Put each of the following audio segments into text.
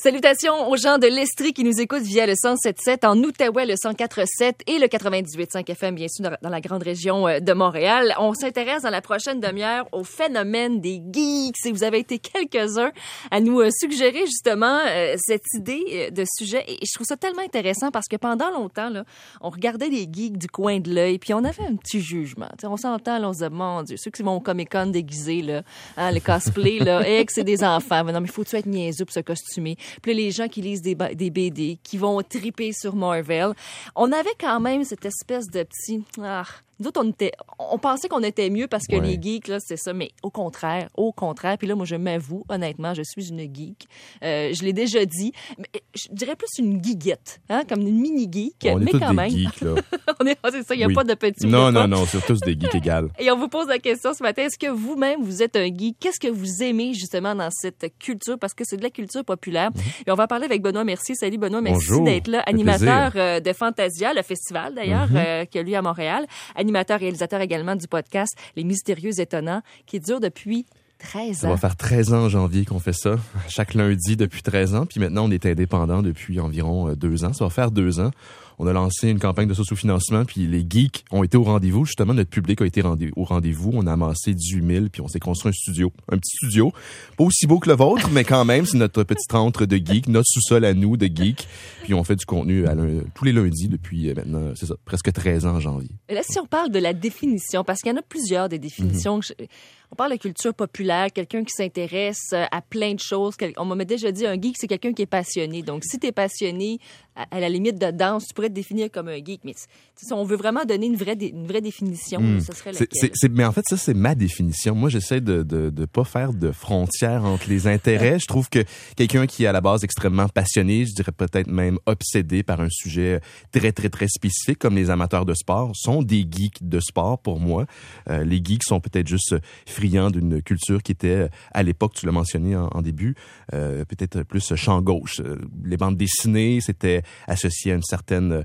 Salutations aux gens de l'Estrie qui nous écoutent via le 107.7, en Outaouais le 104.7 et le 98.5 FM, bien sûr, dans la grande région de Montréal. On s'intéresse dans la prochaine demi-heure au phénomène des geeks. Et vous avez été quelques-uns à nous suggérer justement cette idée de sujet. Et je trouve ça tellement intéressant parce que pendant longtemps, là, on regardait les geeks du coin de l'œil puis on avait un petit jugement. T'sais, on s'entend, là, on se disait, mon Dieu, ceux qui vont au Comic-Con déguisés, là, hein, le cosplay, là, et que c'est des enfants. Mais non, mais faut-tu être niaiseux pour se costumer? Puis là, les gens qui lisent des BD, qui vont triper sur Marvel. On avait quand même cette espèce de petit... Nous autres, on pensait qu'on était mieux parce que les geeks, là, c'est ça. Mais au contraire. Puis là, moi, je m'avoue, honnêtement, je suis une geek. Je l'ai déjà dit. Mais je dirais plus une geekette, hein, comme une mini-geek. On est mais tous quand des même. geeks, là. C'est ça, il n'y a pas de petits. Non, c'est tous des geeks égales. Et on vous pose la question ce matin, est-ce que vous-même, vous êtes un geek? Qu'est-ce que vous aimez, justement, dans cette culture? Parce que c'est de la culture populaire. Et on va parler avec Benoît Mercier. Salut, Benoît. Merci d'être là. Animateur de Fantasia, le festival, d'ailleurs, qui a lieu à Montréal. Animateur, réalisateur également du podcast Les Mystérieux Étonnants, qui dure depuis 13 ans. Ça va faire 13 ans en janvier qu'on fait ça, chaque lundi depuis 13 ans. Puis maintenant, on est indépendant depuis environ 2 ans. Ça va faire 2 ans. On a lancé une campagne de sous-financement, puis les geeks ont été au rendez-vous. Justement, notre public a été au rendez-vous. On a amassé 18 000, puis on s'est construit un petit studio. Pas aussi beau que le vôtre, mais quand même, c'est notre petite rentre de geeks, notre sous-sol à nous de geeks. Puis on fait du contenu tous les lundis depuis maintenant, c'est ça, presque 13 ans en janvier. Et là, si on parle de la définition, parce qu'il y en a plusieurs des définitions. On parle de culture populaire, quelqu'un qui s'intéresse à plein de choses. On m'a déjà dit, un geek, c'est quelqu'un qui est passionné. Donc, si tu es passionné, à la limite de danse, tu pourrais te définir comme un geek. Mais si on veut vraiment donner une vraie définition, ce serait laquelle? Mais en fait, ça, c'est ma définition. Moi, j'essaie de pas faire de frontières entre les intérêts. Je trouve que quelqu'un qui est à la base extrêmement passionné, je dirais peut-être même obsédé par un sujet très, très, très spécifique, comme les amateurs de sport, sont des geeks de sport pour moi. Les geeks sont peut-être juste friands d'une culture qui était, à l'époque, tu l'as mentionné en début, peut-être plus champ gauche. Les bandes dessinées, c'était associé à une certains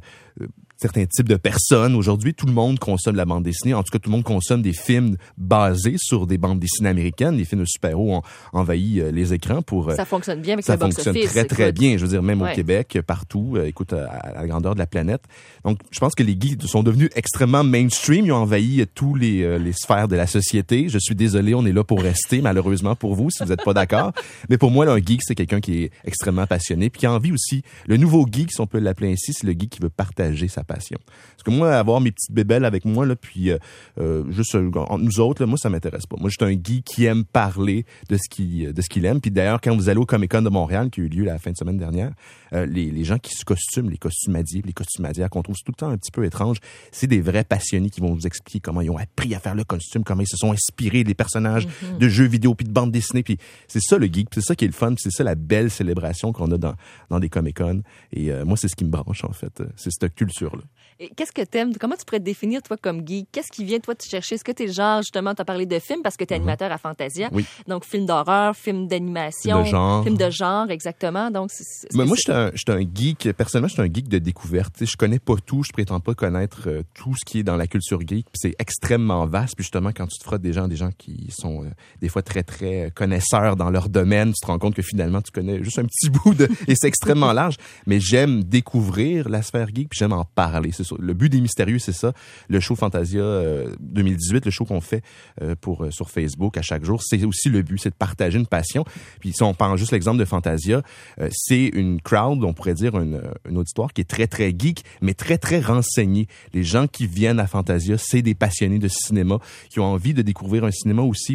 types de personnes. Aujourd'hui, tout le monde consomme la bande dessinée. En tout cas, tout le monde consomme des films basés sur des bandes dessinées américaines. Les films de super-héros ont envahi les écrans pour... Ça fonctionne bien avec le box-office. Ça fonctionne très, très bien. Je veux dire, même au Québec, partout, à la grandeur de la planète. Donc, je pense que les geeks sont devenus extrêmement mainstream. Ils ont envahi tous les sphères de la société. Je suis désolé, on est là pour rester, malheureusement pour vous, si vous n'êtes pas d'accord. Mais pour moi, là, un geek, c'est quelqu'un qui est extrêmement passionné puis qui a envie aussi... Le nouveau geek, si on peut l'appeler ainsi, c'est le geek qui veut partager sa passion. Parce que moi, avoir mes petites bébelles avec moi, là, puis juste entre nous autres, là, moi, ça m'intéresse pas. Moi, je suis un geek qui aime parler de ce qu'il aime. Puis d'ailleurs, quand vous allez au Comic-Con de Montréal, qui a eu lieu la fin de semaine dernière, les gens qui se costument, les costumadières qu'on trouve tout le temps un petit peu étranges, c'est des vrais passionnés qui vont vous expliquer comment ils ont appris à faire le costume, comment ils se sont inspirés des personnages de jeux vidéo puis de bandes dessinées. Puis c'est ça le geek, c'est ça qui est le fun, c'est ça la belle célébration qu'on a dans des Comic-Con. Et moi, c'est ce qui me branche, en fait. C'est cette culture-là. Et qu'est-ce que t'aimes? Comment tu pourrais te définir, toi, comme geek? Qu'est-ce qui vient, toi, te chercher? Est-ce que t'es genre, justement, t'as parlé de films parce que t'es animateur à Fantasia. Oui. Donc, film d'horreur, film d'animation. Film de genre, exactement. Donc, moi, je suis un geek. Personnellement, je suis un geek de découverte. Je connais pas tout. Je prétends pas connaître tout ce qui est dans la culture geek. Puis c'est extrêmement vaste. Puis justement, quand tu te frottes des gens qui sont des fois très, très connaisseurs dans leur domaine, tu te rends compte que finalement, tu connais juste un petit bout et c'est extrêmement large. Mais j'aime découvrir la sphère geek puis j'aime en parler. C'est ça. Le but des Mystérieux, c'est ça. Le show Fantasia 2018, le show qu'on fait sur Facebook à chaque jour, c'est aussi le but, c'est de partager une passion. Puis si on prend juste l'exemple de Fantasia, c'est une crowd, on pourrait dire une auditoire qui est très, très geek, mais très, très renseignée. Les gens qui viennent à Fantasia, c'est des passionnés de cinéma qui ont envie de découvrir un cinéma aussi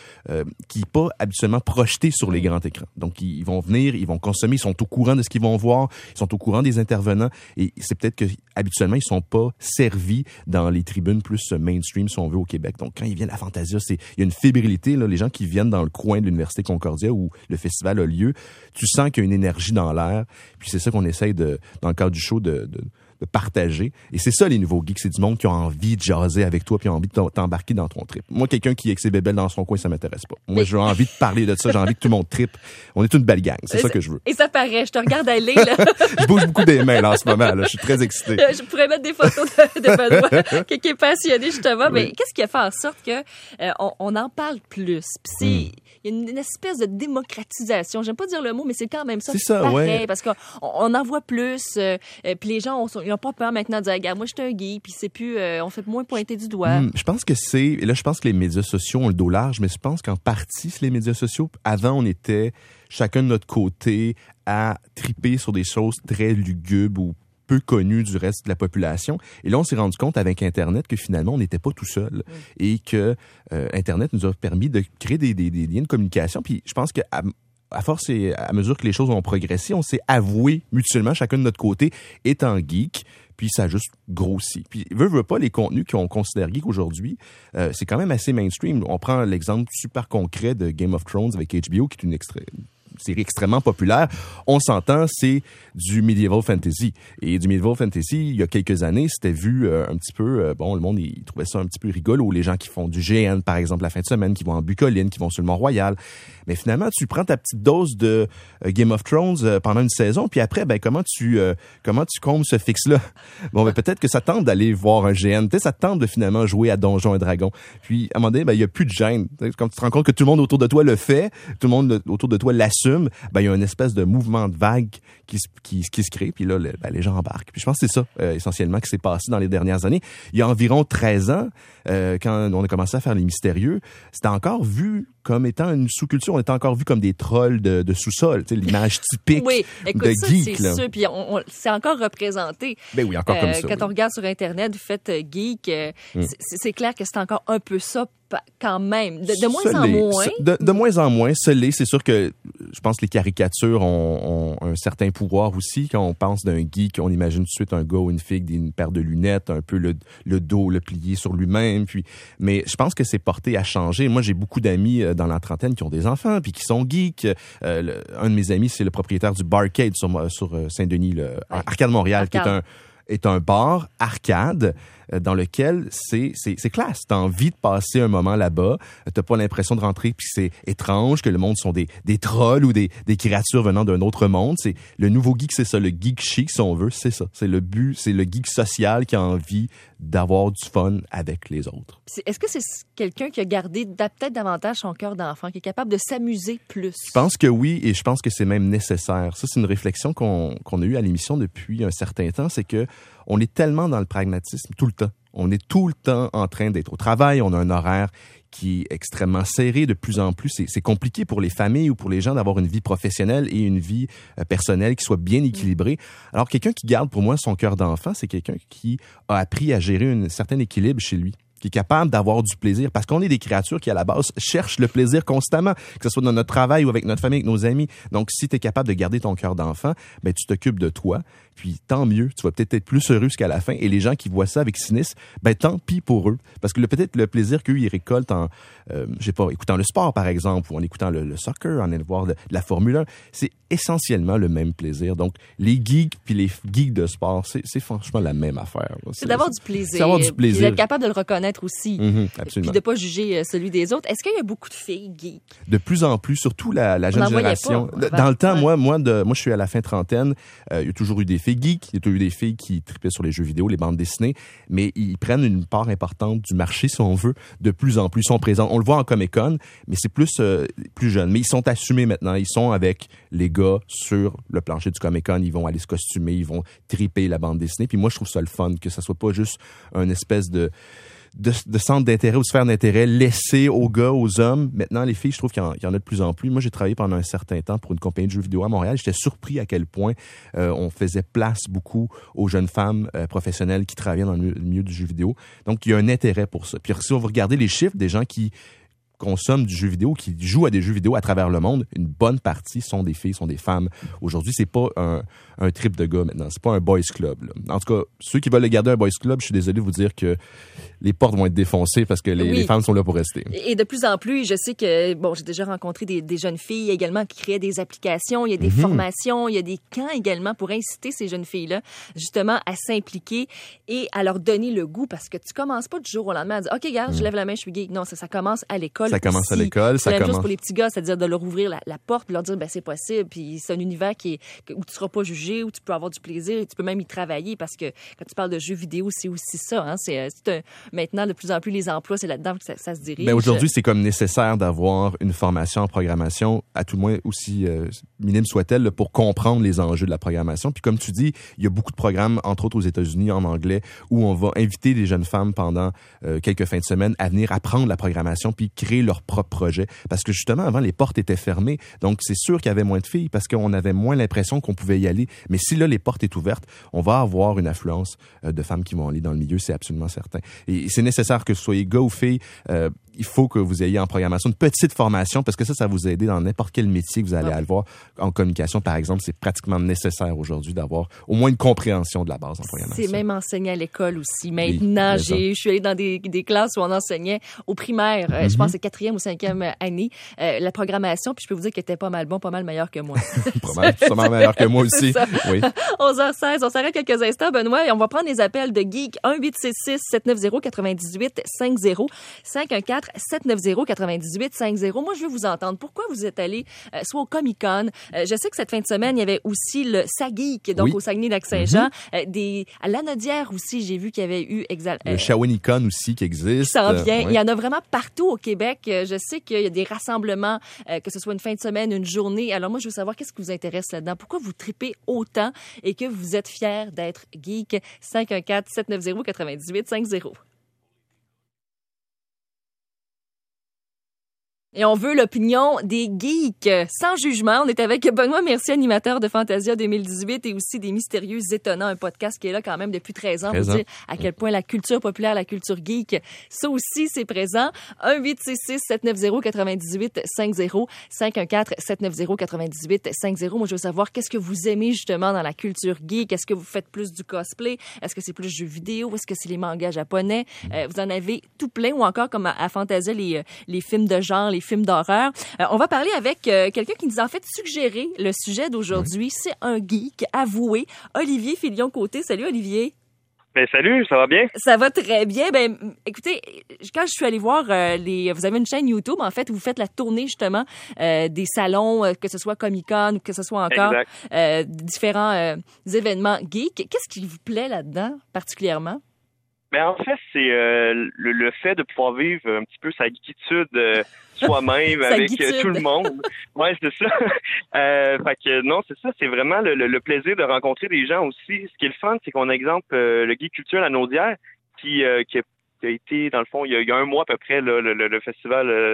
qui n'est pas habituellement projeté sur les grands écrans. Donc, ils vont venir, ils vont consommer, ils sont au courant de ce qu'ils vont voir, ils sont au courant des intervenants et c'est peut-être que habituellement, ils sont pas servis dans les tribunes plus mainstream, si on veut, au Québec. Donc, quand ils viennent à Fantasia, il y a une fébrilité, là, les gens qui viennent dans le coin de l'Université Concordia où le festival a lieu, tu sens qu'il y a une énergie dans l'air. Puis c'est ça qu'on essaye dans le cadre du show, de partager. Et c'est ça, les nouveaux geeks. C'est du monde qui ont envie de jaser avec toi puis ont envie de t'embarquer dans ton trip. Moi, quelqu'un qui est avec ses bébelles dans son coin, ça m'intéresse pas. Moi, j'ai envie de parler de ça. J'ai envie que tout le monde trippe. On est une belle gang. C'est ça que je veux. Et ça paraît. Je te regarde aller, là. Je bouge beaucoup des mains, là, en ce moment, là. Je suis très excité. Je pourrais mettre des photos de Benoît, qui est passionné, justement. Oui. Mais qu'est-ce qui a fait en sorte que on en parle plus? Puis il y a une espèce de démocratisation. J'aime pas dire le mot, mais c'est quand même ça. C'est ça, pareil, parce qu'on en voit plus. Puis les gens, ils n'ont pas peur maintenant de dire, regarde, moi, je suis un geek, puis c'est plus, on fait moins pointer du doigt. Je pense que je pense que les médias sociaux ont le dos large, mais je pense qu'en partie, c'est les médias sociaux. Avant, on était chacun de notre côté à triper sur des choses très lugubres ou peu connues du reste de la population. Et là, on s'est rendu compte avec Internet que finalement, on n'était pas tout seul et que Internet nous a permis de créer des liens de communication. Puis je pense que à force et à mesure que les choses ont progressé, on s'est avoué mutuellement, chacun de notre côté, étant geek, puis ça a juste grossi. Puis veut pas, les contenus qu'on considère geek aujourd'hui, c'est quand même assez mainstream. On prend l'exemple super concret de Game of Thrones avec HBO, qui est une série extrêmement populaire. On s'entend, c'est du medieval fantasy. Et du medieval fantasy, il y a quelques années, c'était vu un petit peu, le monde, il trouvait ça un petit peu rigolo. Les gens qui font du GN, par exemple, la fin de semaine, qui vont en Bucoline, qui vont sur le Mont-Royal. Mais finalement, tu prends ta petite dose de Game of Thrones pendant une saison, puis après, comment tu combes ce fixe-là? Bon, peut-être que ça tente d'aller voir un GN. Peut-être ça tente de finalement jouer à Donjons et Dragons. Puis, à un moment donné, il y a plus de gêne. Quand tu te rends compte que tout le monde autour de toi le fait, tout le monde autour de toi l'assume, il y a une espèce de mouvement de vague qui se crée, puis là, les gens embarquent. Puis je pense que c'est ça, essentiellement, qui s'est passé dans les dernières années. Il y a environ 13 ans, quand on a commencé à faire les mystérieux, c'était encore vu comme étant une sous-culture. On était encore vu comme des trolls de sous-sol, tu sais, l'image typique écoute, de ça, geek. C'est sûr, puis c'est encore représenté. Ben oui, encore comme ça. Quand on regarde sur Internet, vous faites geek, c'est clair que c'est encore un peu ça quand même. De moins en moins. De moins en moins, c'est sûr que je pense que les caricatures ont un certain pouvoir aussi. Quand on pense d'un geek, on imagine tout de suite un gars ou une fille d'une paire de lunettes, un peu le dos, le plié sur lui-même. Mais je pense que c'est porté à changer. Moi, j'ai beaucoup d'amis dans la trentaine qui ont des enfants puis qui sont geeks. Un de mes amis, c'est le propriétaire du Barcade sur Saint-Denis, Arcade Montréal, qui est un bar arcade dans lequel c'est classe. T'as envie de passer un moment là-bas. T'as pas l'impression de rentrer puis c'est étrange, que le monde sont des trolls ou des créatures venant d'un autre monde. C'est le nouveau geek, c'est ça. Le geek chic, si on veut, c'est ça. C'est le but, c'est le geek social qui a envie d'avoir du fun avec les autres. Est-ce que c'est quelqu'un qui a gardé peut-être davantage son cœur d'enfant, qui est capable de s'amuser plus? Je pense que oui, et je pense que c'est même nécessaire. Ça, c'est une réflexion qu'on a eue à l'émission depuis un certain temps, c'est que on est tellement dans le pragmatisme tout le temps. On est tout le temps en train d'être au travail, on a un horaire qui est extrêmement serré de plus en plus. C'est compliqué pour les familles ou pour les gens d'avoir une vie professionnelle et une vie personnelle qui soit bien équilibrée. Alors, quelqu'un qui garde pour moi son cœur d'enfant, c'est quelqu'un qui a appris à gérer un certain équilibre chez lui, qui est capable d'avoir du plaisir, parce qu'on est des créatures qui, à la base, cherchent le plaisir constamment, que ce soit dans notre travail ou avec notre famille, avec nos amis. Donc, si tu es capable de garder ton cœur d'enfant, tu t'occupes de toi, puis tant mieux, tu vas peut-être être plus heureux jusqu'à la fin. Et les gens qui voient ça avec cynisme, tant pis pour eux. Parce que peut-être le plaisir qu'eux, ils récoltent en, écoutant le sport, par exemple, ou en écoutant le soccer, en allant voir de la Formule 1, c'est essentiellement le même plaisir. Donc, les geeks puis les geeks de sport, c'est franchement la même affaire. C'est d'avoir du plaisir. C'est d'avoir du plaisir. D'être capable de le reconnaître aussi. Absolument. Puis de pas juger celui des autres. Est-ce qu'il y a beaucoup de filles geeks? De plus en plus, surtout la jeune génération. Dans le temps, moi, je suis à la fin trentaine. Il y a toujours eu des filles geeks. Il y a toujours eu des filles qui tripaient sur les jeux vidéo, les bandes dessinées. Mais ils prennent une part importante du marché, si on veut. De plus en plus, ils sont présents. On le voit en Comic-Con, mais c'est plus jeune. Mais ils sont assumés maintenant. Ils sont avec les gars sur le plancher du Comic-Con. Ils vont aller se costumer. Ils vont triper la bande dessinée. Puis moi, je trouve ça le fun, que ça soit pas juste un espèce de centre d'intérêt ou sphère d'intérêt laissé aux gars, aux hommes. Maintenant, les filles, je trouve qu'il y en a de plus en plus. Moi, j'ai travaillé pendant un certain temps pour une compagnie de jeux vidéo à Montréal. J'étais surpris à quel point on faisait place beaucoup aux jeunes femmes professionnelles qui travaillaient dans le milieu du jeu vidéo. Donc, il y a un intérêt pour ça. Puis si on va regarder les chiffres des gens qui consomment du jeu vidéo, qui jouent à des jeux vidéo à travers le monde, une bonne partie sont des filles, sont des femmes. Aujourd'hui, c'est pas un trip de gars maintenant. C'est pas un boys club, là. En tout cas, ceux qui veulent garder un boys club, je suis désolé de vous dire que les portes vont être défoncées parce que les femmes sont là pour rester. Et de plus en plus, je sais que, bon, j'ai déjà rencontré des jeunes filles également qui créaient des applications, il y a des formations, il y a des camps également pour inciter ces jeunes filles-là, justement, à s'impliquer et à leur donner le goût, parce que tu commences pas du jour au lendemain à dire, OK, regarde, je lève la main, je suis geek. Non, ça commence à l'école. Ça commence à l'école. C'est la même chose pour les petits gars, c'est-à-dire de leur ouvrir la porte, de leur dire, ben c'est possible, puis c'est un univers où tu seras pas jugé, où tu peux avoir du plaisir, et tu peux même y travailler, parce que quand tu parles de jeux vidéo, c'est aussi ça, hein. Maintenant, de plus en plus, les emplois, c'est là-dedans que ça se dirige. Ben aujourd'hui, c'est comme nécessaire d'avoir une formation en programmation, à tout le moins aussi minime soit-elle, là, pour comprendre les enjeux de la programmation. Puis comme tu dis, il y a beaucoup de programmes, entre autres aux États-Unis, en anglais, où on va inviter les jeunes femmes pendant quelques fins de semaine à venir apprendre la programmation puis créer leur propre projet. Parce que justement, avant, les portes étaient fermées. Donc, c'est sûr qu'il y avait moins de filles parce qu'on avait moins l'impression qu'on pouvait y aller. Mais si là, les portes sont ouvertes, on va avoir une affluence de femmes qui vont aller dans le milieu, c'est absolument certain. Et c'est nécessaire que ce soit gars ou filles, il faut que vous ayez en programmation une petite formation parce que ça va vous aider dans n'importe quel métier que vous allez avoir. En communication, par exemple, c'est pratiquement nécessaire aujourd'hui d'avoir au moins une compréhension de la base en programmation. C'est même enseigné à l'école aussi. Maintenant, je suis allée dans des classes où on enseignait au primaire, je pense que c'est 4e ou 5e année, la programmation, puis je peux vous dire qu'elle était pas mal meilleur que moi. Probablement meilleur que moi aussi. Oui. 11h16, on s'arrête quelques instants, Benoît, et on va prendre des appels de geeks. 1-866-790-9850, 514-790-9850. Moi, je veux vous entendre. Pourquoi vous êtes allé soit au Comic-Con? Je sais que cette fin de semaine, il y avait aussi le SAGeek, donc au Saguenay-Lac-Saint-Jean. À Lanaudière aussi, j'ai vu qu'il y avait eu... le Shawinigan aussi qui existe. Qui s'en vient. Il y en a vraiment partout au Québec. Je sais qu'il y a des rassemblements, que ce soit une fin de semaine, une journée. Alors moi, je veux savoir qu'est-ce qui vous intéresse là-dedans. Pourquoi vous tripez autant et que vous êtes fiers d'être geek? 514-790-9850. Et on veut l'opinion des geeks. Sans jugement, on est avec Benoît Mercier, animateur de Fantasia 2018 et aussi des Mystérieux Étonnants, un podcast qui est là quand même depuis 13 ans pour dire à quel point la culture populaire, la culture geek, ça aussi, c'est présent. 1-866-790-9850, 514-790-9850. Moi, je veux savoir qu'est-ce que vous aimez justement dans la culture geek. Est-ce que vous faites plus du cosplay? Est-ce que c'est plus jeux vidéo? Est-ce que c'est les mangas japonais? Vous en avez tout plein ou encore comme à Fantasia, les films de genre, les films d'horreur. On va parler avec quelqu'un qui nous a en fait suggéré le sujet d'aujourd'hui. C'est un geek avoué, Olivier Filion-Côté. Salut Olivier. Ben salut, ça va bien? Ça va très bien. Ben écoutez, quand je suis allée voir vous avez une chaîne YouTube en fait où vous faites la tournée justement des salons, que ce soit Comic-Con ou que ce soit encore différents événements geeks. Qu'est-ce qui vous plaît là-dedans particulièrement? Ben en fait, c'est le fait de pouvoir vivre un petit peu sa geekitude soi-même avec tout le monde. Ouais, c'est ça. Fait que non, c'est ça, c'est vraiment le plaisir de rencontrer des gens aussi. Ce qui est le fun, c'est qu'on a exemple le Geek Culture à Naudière qui a été, dans le fond, il y a un mois à peu près, là, le festival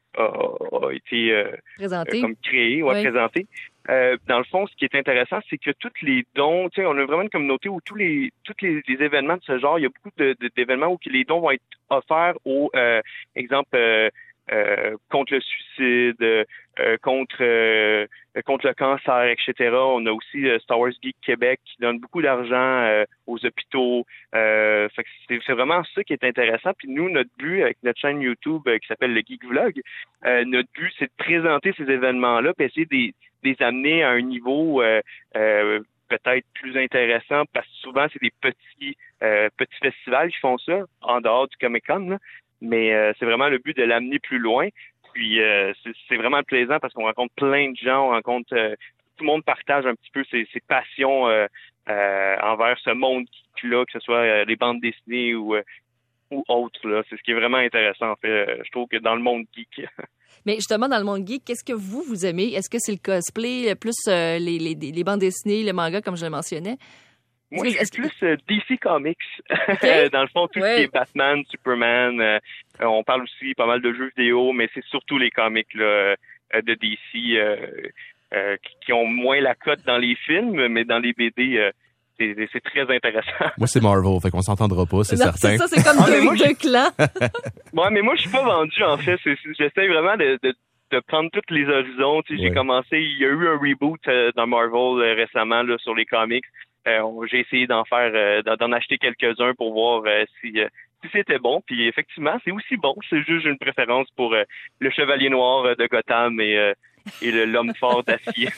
a été présenté. Comme créé, présenté. Dans le fond, ce qui est intéressant, c'est que tous les dons, tu sais, on a vraiment une communauté où tous les événements de ce genre, il y a beaucoup d'événements où les dons vont être offerts au exemple contre le suicide, contre le cancer, etc. On a aussi Star Wars Geek Québec qui donne beaucoup d'argent aux hôpitaux. Fait que c'est vraiment ça qui est intéressant. Puis nous, notre but avec notre chaîne YouTube qui s'appelle le Geek Vlog, notre but, c'est de présenter ces événements-là puis essayer de les amener à un niveau peut-être plus intéressant parce que souvent, c'est des petits festivals qui font ça en dehors du Comic-Con, là. Mais c'est vraiment le but de l'amener plus loin. Puis c'est vraiment plaisant parce qu'on rencontre plein de gens, on rencontre tout le monde partage un petit peu ses passions envers ce monde geek-là, que ce soit les bandes dessinées ou autres. Là. C'est ce qui est vraiment intéressant, en fait. Je trouve que dans le monde geek. Mais justement, dans le monde geek, qu'est-ce que vous aimez? Est-ce que c'est le cosplay, plus les bandes dessinées, le manga, comme je le mentionnais? Moi, je suis plus DC Comics. Okay. Dans le fond, tout ce qui est Batman, Superman. On parle aussi pas mal de jeux vidéo, mais c'est surtout les comics là, de DC qui ont moins la cote dans les films, mais dans les BD, c'est très intéressant. Moi, c'est Marvel, fait qu'on s'entendra pas, c'est Non, certain. C'est ça, c'est comme deux clans. Ouais, mais moi, je suis pas vendu, en fait. J'essaie vraiment de prendre tous les horizons. Tu sais, j'ai commencé, il y a eu un reboot dans Marvel récemment là, sur les comics. J'ai essayé d'en acheter quelques-uns pour voir si c'était bon. Puis effectivement, c'est aussi bon. C'est juste une préférence pour le Chevalier Noir de Gotham et l'homme fort d'acier.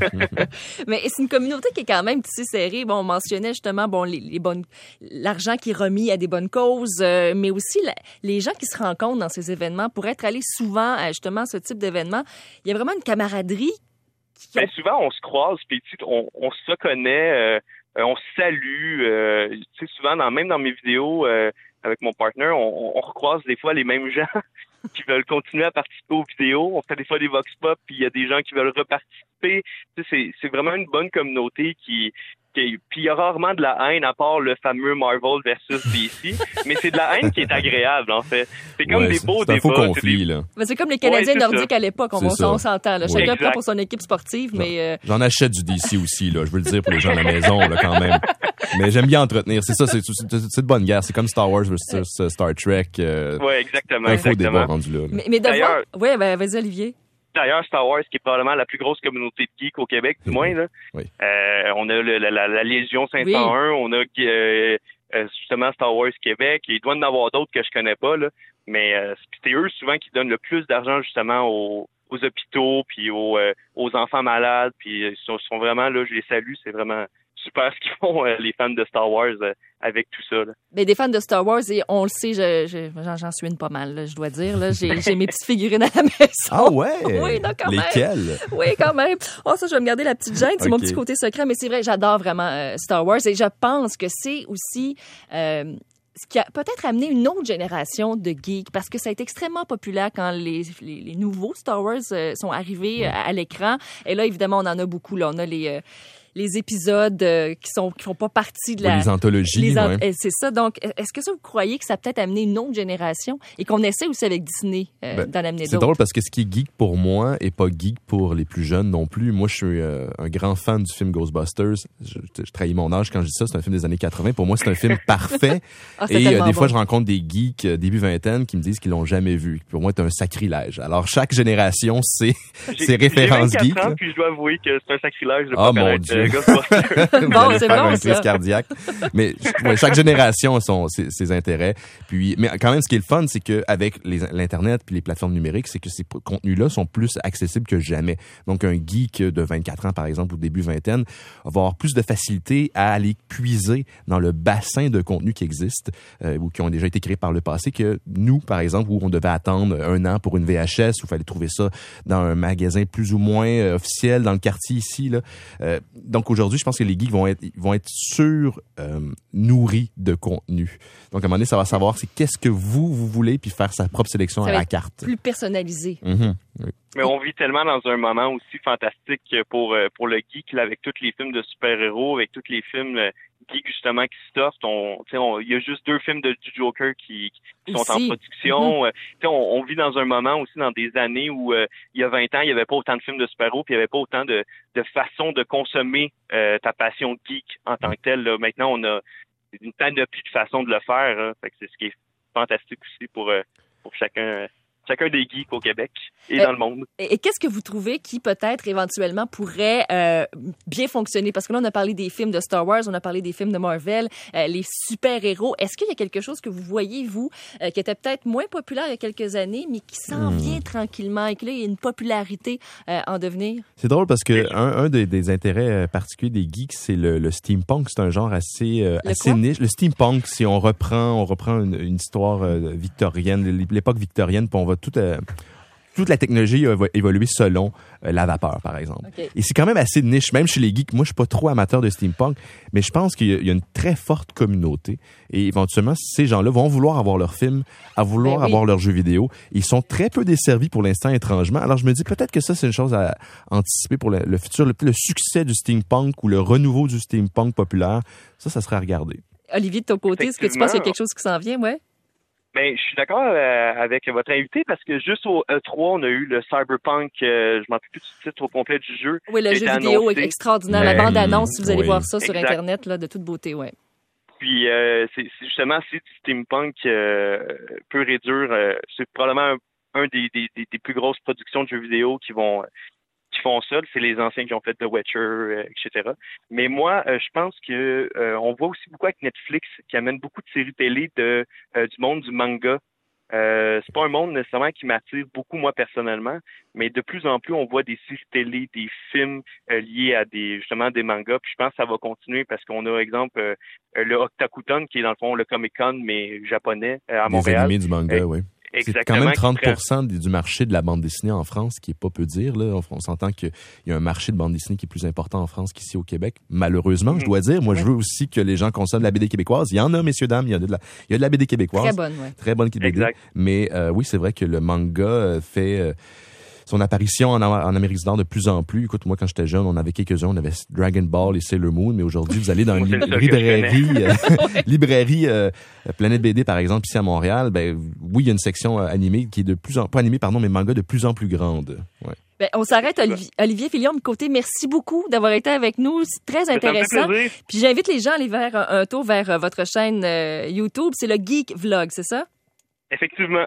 Mais c'est une communauté qui est quand même tissée serrée. Bon, on mentionnait justement l'argent qui est remis à des bonnes causes, mais aussi les gens qui se rencontrent dans ces événements. Pour être allé souvent à justement ce type d'événement, il y a vraiment une camaraderie. Ben, souvent, on se croise, puis on se reconnaît, on se salue. Tu sais, souvent, même dans mes vidéos avec mon partner, on recroise des fois les mêmes gens qui veulent continuer à participer aux vidéos. On fait des fois des vox pop, puis il y a des gens qui veulent reparticiper. Tu sais, c'est vraiment une bonne communauté puis il y a rarement de la haine, à part le fameux Marvel versus DC, mais c'est de la haine qui est agréable, en fait. C'est comme des beaux débats. C'est un faux conflit, là. Mais c'est comme les Canadiens nordiques à l'époque, on s'entend. Là. Chacun exact. prend pour son équipe sportive, mais... J'en achète du DC aussi, là. Je veux le dire pour les gens à la maison, là, quand même. Mais j'aime bien entretenir. C'est ça, c'est de bonne guerre. C'est comme Star Wars versus Star Trek. Ouais, exactement. Un faux débat rendu là. Mais d'ailleurs... Ouais, ben, vas-y, Olivier. D'ailleurs, Star Wars, qui est probablement la plus grosse communauté de geeks au Québec, du moins, là. Oui. On a la Légion 501, on a justement Star Wars Québec, et il doit y en avoir d'autres que je connais pas, là. Mais c'est eux souvent qui donnent le plus d'argent justement aux hôpitaux, puis aux enfants malades, puis ils sont vraiment là, je les salue, c'est vraiment super ce qu'ils font, les fans de Star Wars, avec tout ça. Là. Mais des fans de Star Wars, et on le sait, j'en suis une pas mal, là, je dois dire. Là, j'ai mes petites figurines à la maison. Ah ouais? Oui, non, quand Lesquelles? Même. Oui, quand même. Oh, ça, je vais me garder la petite gêne. C'est mon petit côté secret. Mais c'est vrai, j'adore vraiment Star Wars. Et je pense que c'est aussi... ce qui a peut-être amené une autre génération de geeks, parce que ça a été extrêmement populaire quand les nouveaux Star Wars sont arrivés à l'écran. Et là, évidemment, on en a beaucoup. Là. On a les épisodes qui font pas partie de les anthologies. C'est ça. Donc, est-ce que ça, vous croyez que ça a peut-être amené une autre génération et qu'on essaie aussi avec Disney d'en amener d'autres? C'est drôle parce que ce qui est geek pour moi est pas geek pour les plus jeunes non plus. Moi, je suis un grand fan du film Ghostbusters. Je trahis mon âge quand je dis ça. C'est un film des années 80. Pour moi, c'est un film parfait. Et des fois, je rencontre des geeks début vingtaine qui me disent qu'ils l'ont jamais vu. Pour moi, c'est un sacrilège. Alors, chaque génération, c'est ses références geeks. J'ai 24 ans, puis je dois avouer que c'est un sacrilège de pas connaître Ghostbusters. Bon, c'est faire bon, une crise cardiaque. Mais chaque génération a ses intérêts. Puis, mais quand même, ce qui est le fun, c'est qu'avec l'Internet puis les plateformes numériques, c'est que ces contenus-là sont plus accessibles que jamais. Donc, un geek de 24 ans, par exemple, ou début vingtaine, va avoir plus de facilité à aller puiser dans le bassin de contenus qui existent ou qui ont déjà été créés par le passé que nous, par exemple, où on devait attendre 1 an pour une VHS, où il fallait trouver ça dans un magasin plus ou moins officiel dans le quartier ici, là. Donc, aujourd'hui, je pense que les geeks vont être nourris de contenu. Donc, à un moment donné, ça va savoir c'est qu'est-ce que vous voulez, puis faire sa propre sélection à la carte. Plus personnalisé. Mm-hmm. Oui. Mais on vit tellement dans un moment aussi fantastique pour le geek, là, avec tous les films de super-héros, avec tous les films geeks, justement, qui sortent. Il y a juste 2 films du Joker qui sont en production. Mm-hmm. On vit dans un moment aussi, dans des années où, il y a 20 ans, il n'y avait pas autant de films de super-héros, puis il n'y avait pas autant de façons de consommer ta passion geek en tant que telle. Là. Maintenant, on a une panoplie de façons de le faire. Hein. Fait que c'est ce qui est fantastique aussi pour chacun des geeks au Québec et dans le monde. Et qu'est-ce que vous trouvez qui peut-être éventuellement pourrait bien fonctionner? Parce que là, on a parlé des films de Star Wars, on a parlé des films de Marvel, les super-héros. Est-ce qu'il y a quelque chose que vous voyez, vous, qui était peut-être moins populaire il y a quelques années, mais qui s'en vient tranquillement et que là, il y a une popularité en devenir? C'est drôle parce que un des intérêts particuliers des geeks, c'est le steampunk. C'est un genre assez niche. Le steampunk, si on reprend une histoire victorienne, l'époque victorienne, puis on va toute la technologie va évoluer selon la vapeur, par exemple. Okay. Et c'est quand même assez niche, même chez les geeks. Moi, je suis pas trop amateur de steampunk, mais je pense qu'il y a une très forte communauté. Et éventuellement, ces gens-là vont vouloir avoir leurs films, avoir leurs jeux vidéo. Ils sont très peu desservis pour l'instant, étrangement. Alors, je me dis peut-être que ça, c'est une chose à anticiper pour le futur. Le succès du steampunk ou le renouveau du steampunk populaire, ça serait à regarder. Olivier, de ton côté, est-ce que tu penses qu'il y a quelque chose qui s'en vient, ouais? Ben, je suis d'accord avec votre invité parce que juste au E3, on a eu le Cyberpunk, je m'en rappelle plus du titre au complet du jeu. Oui, le qui a jeu été vidéo annoncé. extraordinaire. La bande-annonce, si vous allez oui. voir ça sur Exact. Internet, là, de toute beauté, ouais. Puis c'est justement si du steampunk pur et dur, c'est probablement un des plus grosses productions de jeux vidéo qui font ça. C'est les anciens qui ont fait The Witcher, etc. Mais moi, je pense que on voit aussi beaucoup avec Netflix qui amène beaucoup de séries télé du monde du manga. C'est pas un monde nécessairement qui m'attire beaucoup moi personnellement, mais de plus en plus on voit des séries télé, des films liés à justement des mangas. Puis je pense que ça va continuer parce qu'on a exemple le Otakuton qui est dans le fond le Comic-Con mais japonais à Montréal. Les animés du manga, oui. C'est quand même 30% du marché de la bande dessinée en France, qui est pas peu dire. Là. On s'entend qu'il y a un marché de bande dessinée qui est plus important en France qu'ici au Québec. Malheureusement, je dois dire. Moi, je veux aussi que les gens consomment de la BD québécoise. Il y en a, messieurs, dames. Il y a de la BD québécoise. Très bonne, oui. Très bonne BD. Exact. Mais oui, c'est vrai que le manga fait son apparition en Amérique du Nord de plus en plus. Écoute, moi, quand j'étais jeune, on avait quelques-uns. On avait Dragon Ball et Sailor Moon. Mais aujourd'hui, vous allez dans une librairie Planète BD, par exemple, ici à Montréal. Ben oui, il y a une section animée qui est pas animée, pardon, mais manga de plus en plus grande. Ouais. Ben, on s'arrête, Olivier Filion-Côté. Merci beaucoup d'avoir été avec nous. C'est très intéressant. Ça me fait plaisir. Puis j'invite les gens à aller faire un tour vers votre chaîne YouTube. C'est le Geek Vlog, c'est ça? Effectivement.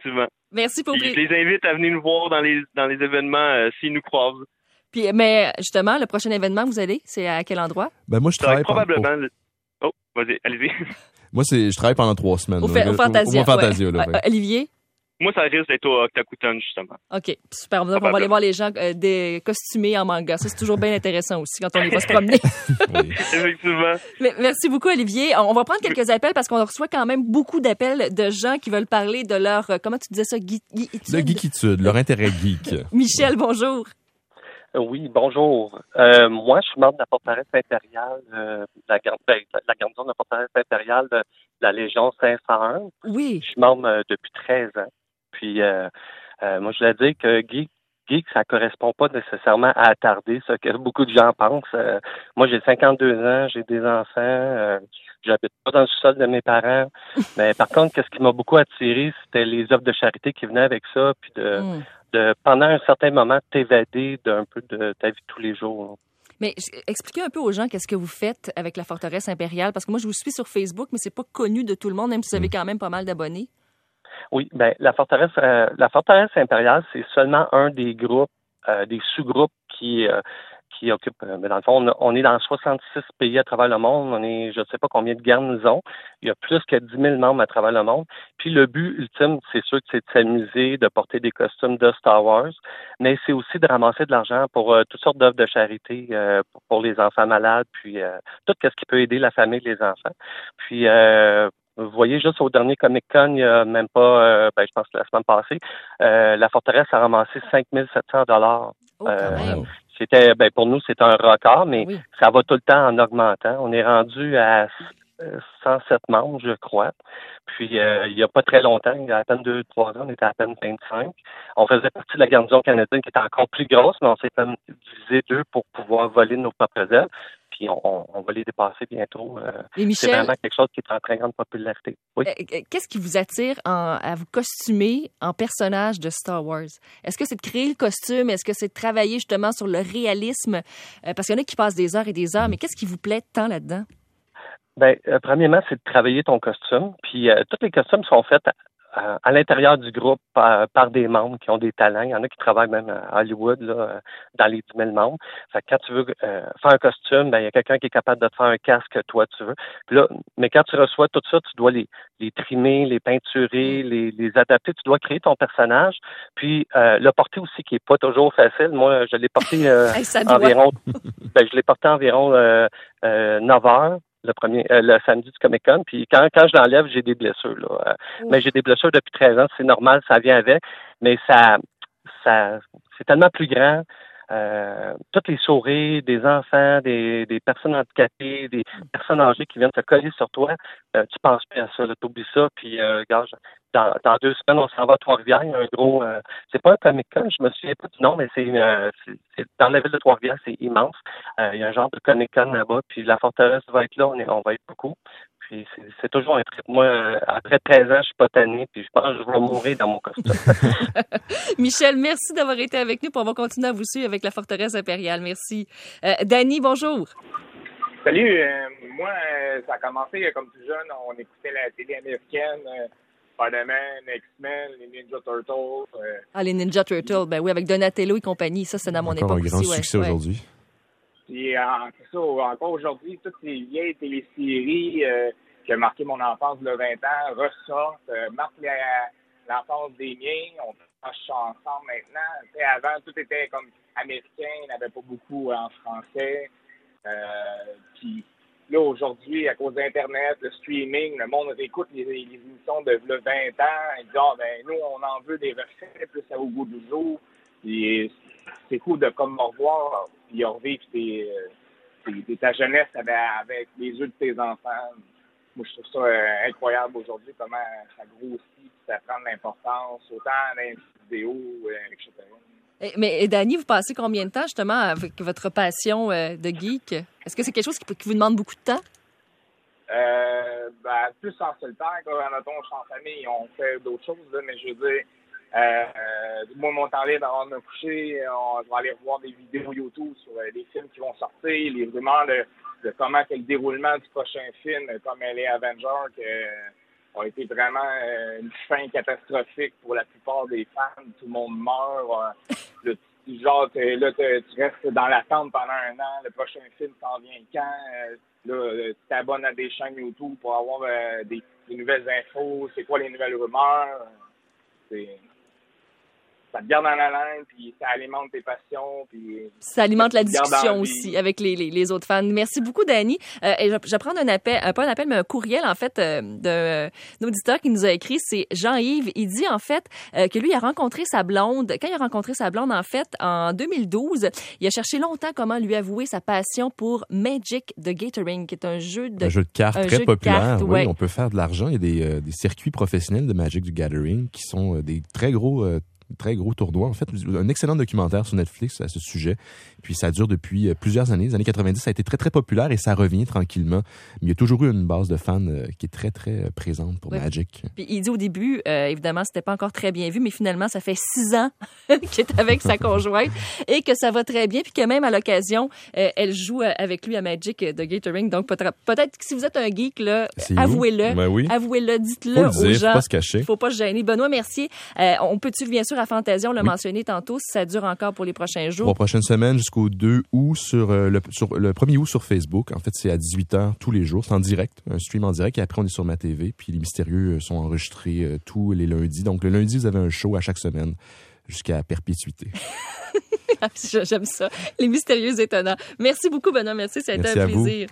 Merci pour Puis je les invite à venir nous voir dans les événements s'ils nous croisent. Puis, mais justement, le prochain événement que vous allez, c'est à quel endroit? Ben moi, je travaille probablement. Oh, vas-y, allez-y. Moi, je travaille pendant 3 semaines. Au Fantasia. Fantasia, là, ouais. Olivier? Moi, ça risque d'être au Otakuton, justement. OK, super. Donc, on va aller voir les gens des costumés en manga. Ça, c'est toujours bien intéressant aussi quand on les va se promener. Oui. Effectivement. Merci beaucoup, Olivier. On va prendre quelques appels parce qu'on reçoit quand même beaucoup d'appels de gens qui veulent parler de leur, comment tu disais ça, Le geekitude, leur intérêt geek. Michel, bonjour. Oui, bonjour. Moi, je suis membre de la forteresse impériale, la garnison de la forteresse impériale de la Légion 501. Oui. Je suis membre depuis 13 ans. Puis, moi, je voulais dire que geek, ça correspond pas nécessairement à attarder, ce que beaucoup de gens pensent. Moi, j'ai 52 ans, j'ai des enfants, j'habite pas dans le sous-sol de mes parents. Mais par contre, qu'est-ce qui m'a beaucoup attiré, c'était les œuvres de charité qui venaient avec ça, puis de pendant un certain moment, t'évader d'un peu de ta vie de tous les jours. Mais expliquez un peu aux gens qu'est-ce que vous faites avec la forteresse impériale, parce que moi, je vous suis sur Facebook, mais c'est pas connu de tout le monde, même si vous avez quand même pas mal d'abonnés. Oui, ben la forteresse impériale, c'est seulement un des groupes, des sous-groupes qui occupent. Mais dans le fond, on est dans 66 pays à travers le monde. On est, je ne sais pas combien de garnisons. Il y a plus que 10 000 membres à travers le monde. Puis le but ultime, c'est sûr que c'est de s'amuser, de porter des costumes de Star Wars, mais c'est aussi de ramasser de l'argent pour toutes sortes d'œuvres de charité pour les enfants malades, puis tout ce qui peut aider la famille et les enfants. Puis vous voyez, juste au dernier Comic-Con, il n'y a même pas, je pense que la semaine passée, la forteresse a ramassé 5 700 $. Oh, quand même. C'était, pour nous, c'est un record, mais oui. Ça va tout le temps en augmentant. On est rendu à 107 membres, je crois. Puis, il n'y a pas très longtemps, il y a à peine 2-3 ans, on était à peine 25. On faisait partie de la garnison canadienne qui était encore plus grosse, mais on s'est divisé 2 pour pouvoir voler nos propres ailes. Puis on va les dépasser bientôt. Et Michel, c'est vraiment quelque chose qui est en très grande popularité. Oui. Qu'est-ce qui vous attire à vous costumer en personnage de Star Wars? Est-ce que c'est de créer le costume? Est-ce que c'est de travailler justement sur le réalisme? Parce qu'il y en a qui passent des heures et des heures, mais qu'est-ce qui vous plaît tant là-dedans? Premièrement, c'est de travailler ton costume. Puis tous les costumes sont faits à l'intérieur du groupe par des membres qui ont des talents. Il y en a qui travaillent même à Hollywood, là, dans les 10 000 membres. Fait que quand tu veux faire un costume, il y a quelqu'un qui est capable de te faire un casque que toi tu veux. Puis là, mais quand tu reçois tout ça, tu dois les trimer, les peinturer, les adapter. Tu dois créer ton personnage. Puis le porter aussi, qui est pas toujours facile. Moi, je l'ai porté environ. Je l'ai porté environ 9 heures. Le samedi du Comic-Con, puis quand je l'enlève, j'ai des blessures, là. Mais j'ai des blessures depuis 13 ans, c'est normal, ça vient avec, mais ça c'est tellement plus grand. Toutes les souris, des enfants, des personnes handicapées, des personnes âgées qui viennent se coller sur toi, tu penses plus à ça, tu oublies ça, puis regarde, dans 2 semaines, on s'en va à Trois-Rivières, il y a un gros, c'est pas un Comic-Con, je me souviens pas du nom, mais c'est dans la ville de Trois-Rivières, c'est immense. Il y a un genre de Comic-Con là-bas, puis la forteresse va être là, on va être beaucoup. puis c'est toujours un trip. Moi, après 13 ans, je suis pas tanné, puis je pense que je vais mourir dans mon costume. Michel, merci d'avoir été avec nous, puis on va continuer à vous suivre avec la forteresse impériale. Merci. Danny, bonjour. Salut, moi, ça a commencé comme tout jeune, on écoutait la télé américaine, Spider-Man, X-Men, les Ninja Turtles. Les Ninja Turtles, ben oui, avec Donatello et compagnie, ça, c'est dans mon Encore époque un grand aussi. succès aujourd'hui. Puis, c'est ça, encore aujourd'hui, toutes ces vieilles téléséries qui ont marqué mon enfance de 20 ans ressortent, marquent l'enfance des miens, on passe ensemble maintenant. T'sais, avant, tout était comme américain, il n'y avait pas beaucoup en français. Puis là, aujourd'hui, à cause d'Internet, le streaming, le monde écoute les émissions de 20 ans. Ils disent, nous, on en veut des recettes, plus ça au goût du jour. Puis c'est cool de comme me revoir, puis revivre ta jeunesse avec les yeux de tes enfants. Moi, je trouve ça incroyable aujourd'hui, comment ça grossit, puis ça prend de l'importance, autant dans les vidéos, etc. Mais Danny, vous passez combien de temps justement avec votre passion de geek? Est-ce que c'est quelque chose qui vous demande beaucoup de temps? Plus en solitaire, quand mettons, je suis en famille, on fait d'autres choses, là, mais je veux dire, moi, mon temps libre avant de me coucher, je vais aller revoir des vidéos YouTube sur les films qui vont sortir, les rumeurs de comment est le déroulement du prochain film, comme les Avengers, qui a été vraiment une fin catastrophique pour la plupart des fans. Tout le monde meurt. Tu restes dans l'attente pendant un an. Le prochain film s'en vient quand? Tu t'abonnes à des chaînes YouTube pour avoir des nouvelles infos. C'est quoi les nouvelles rumeurs? Ça te garde dans la langue, puis ça alimente tes passions. Puis ça alimente la discussion aussi avec les autres fans. Merci beaucoup, Danny. Et je vais prendre un appel, pas un appel, mais un courriel, en fait, d'un auditeur qui nous a écrit. C'est Jean-Yves. Il dit, en fait, que lui, il a rencontré sa blonde. Quand il a rencontré sa blonde, en fait, en 2012, il a cherché longtemps comment lui avouer sa passion pour Magic the Gathering, qui est un jeu de cartes très populaire. Cartes, oui, on peut faire de l'argent. Il y a des circuits professionnels de Magic the Gathering qui sont des très gros tournoi. En fait, un excellent documentaire sur Netflix à ce sujet. Puis ça dure depuis plusieurs années. Les années 90, ça a été très, très populaire et ça revient tranquillement. Mais il y a toujours eu une base de fans qui est très, très présente pour Magic. Puis il dit au début, évidemment, c'était pas encore très bien vu, mais finalement, ça fait 6 ans qu'il est avec sa conjointe et que ça va très bien. Puis que même à l'occasion, elle joue avec lui à Magic the Gathering. Donc peut-être que si vous êtes un geek, là, avouez-le. Ben oui. Avouez-le, dites-le aux gens. Faut pas se cacher. Faut pas se gêner. Benoît Mercier, on peut-tu bien sûr à Fantasia, on l'a mentionné tantôt, si ça dure encore pour les prochains jours. 3 prochaines semaines jusqu'au 2 août sur le 1er août sur Facebook. En fait, c'est à 18h tous les jours. C'est en direct, un stream en direct. Et après, on est sur ma TV. Puis les Mystérieux sont enregistrés tous les lundis. Donc, le lundi, vous avez un show à chaque semaine jusqu'à perpétuité. J'aime ça. Les Mystérieux étonnants. Merci beaucoup, Benoît. Merci, ça a été un plaisir.